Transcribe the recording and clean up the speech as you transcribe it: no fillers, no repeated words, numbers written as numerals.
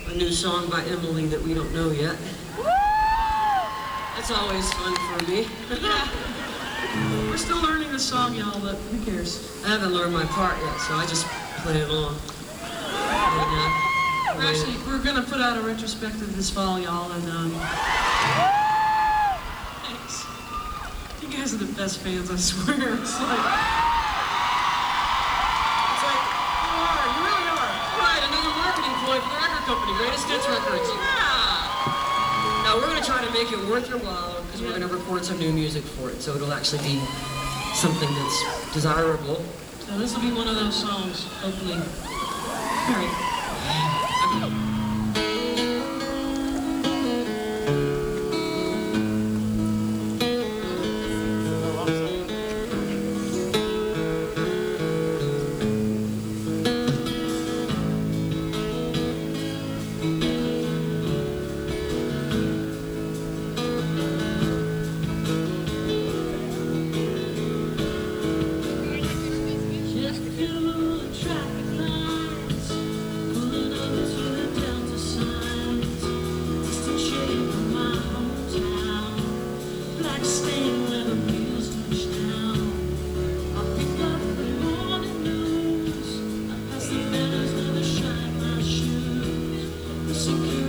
a new song by Emily that we don't know yet. That's always fun for me. Yeah. We're still learning the song, y'all, but who cares? I haven't learned my part yet, so I just play along. Actually, we're going to put out a retrospective this fall, y'all, and thanks. You guys are the best fans, I swear. It's like, you really are. Right, another marketing ploy for the record company, Greatest Hits Records. Yeah! Now we're going to try to make it worth your while, because we're going to record some new music for it, so it'll actually be something that's desirable. So this will be one of those songs, hopefully. All right. Secure.